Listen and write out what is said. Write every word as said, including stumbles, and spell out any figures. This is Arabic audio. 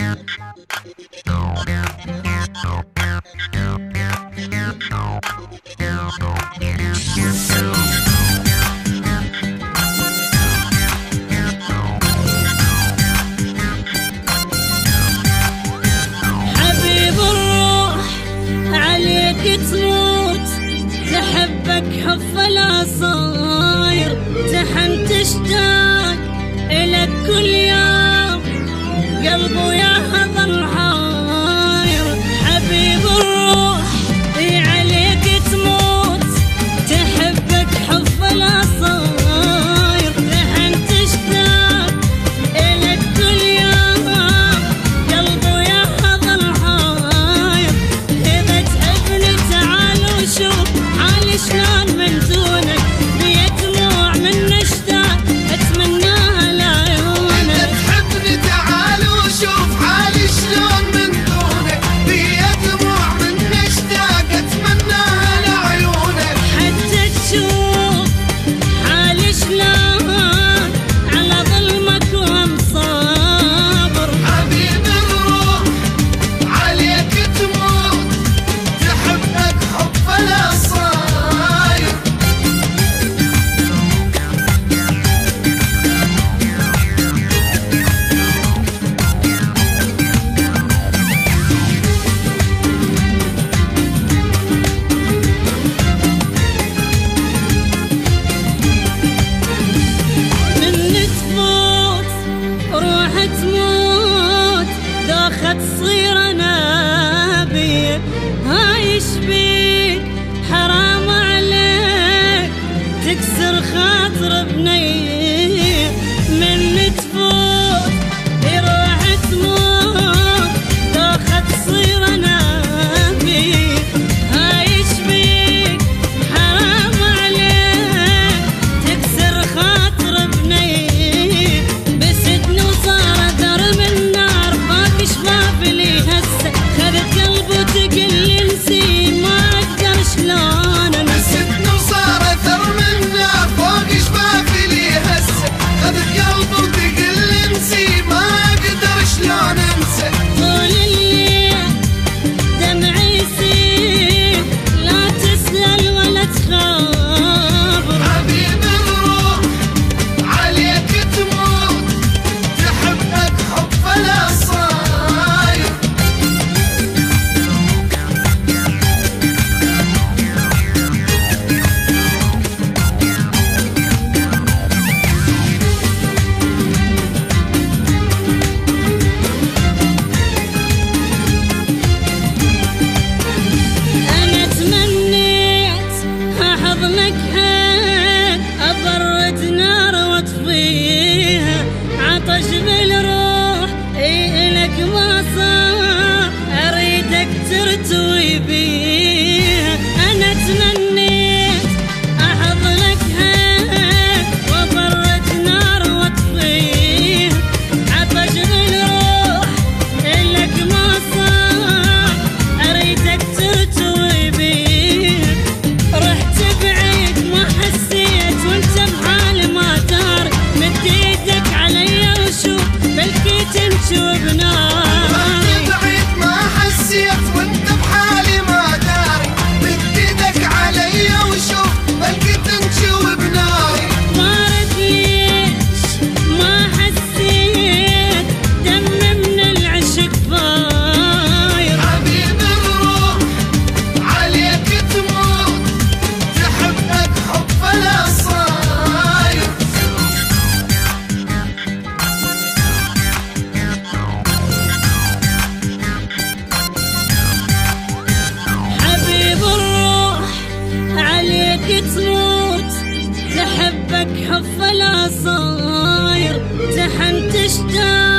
حبيب الروح عليك تموت، تحبك حب العصاير، تحن تشتاق إلك كل يوم، قلبه يا هذا الحاير. حبيب الروح عليك تموت، تحبك حب العصاير، تحن تشتاق إلك كل يوم، قلبه يا هذا الحاير. إذا تحبني تعال وشوف حالي شلون من دونك، بيا دموع من اشتاق اتمناها لعيونك. إذا تحبني تعال وشوف حالي شلون من دونك، بيا دموع من اشتاق اتمناها لعيونك. حتى تشوف حالي شلون على ظلمك ومصابر. حبيب الروح عليك تموت، تحبك حب العصاير. من تفوت روح تموت، دوخة تصير نابية، هايش بيك حرام عليك تكسر خاطر بنية. من تفوت روح تموت، دوخة تصير نابية، هايش بيك حرام عليك تكسر خاطر بنية. بسدني وصار درب النار، باقي شفاف لي هسه، خذت قلبي وتقلي نسي ما اقدر شلون انسى. سدني وصار اثر من نار، فوق شفافي لي هسه، خذت قلبي وتقلي نسي ما اقدر شلون انسى. طول الليل دمعي يسيل، لا تسأل ولا تخابر. حبيب الروح عليك تموت، تحبك حب العصاير. أنا تمنيت أحضنك هين، أبرد نار واطفيها، عطش بالروح إي إلك ما صار، أريدك ترتوي بيها. أنا تمنيت أحضنك هين، وأبرد نار واطفيها، عطش بالروح إلك ما صار، أريدك ترتوي بيها. رحت بعيد ما حسيت وانت بحالي ما داري، مد ايدك علي وشوف بلكي تمشي وبناري. بعيد ما حسيت وانت بحالي ما داري، مد ايدك علي وشوف بلكي تنجي وبناري. ما رد ليش ما حسيت دم من العشق فاير. حبيب الروح عليك تموت، تحبك حب العصاير. حبيب الروح عليك تموت، تحبك حب العصاير، تحن تشتاق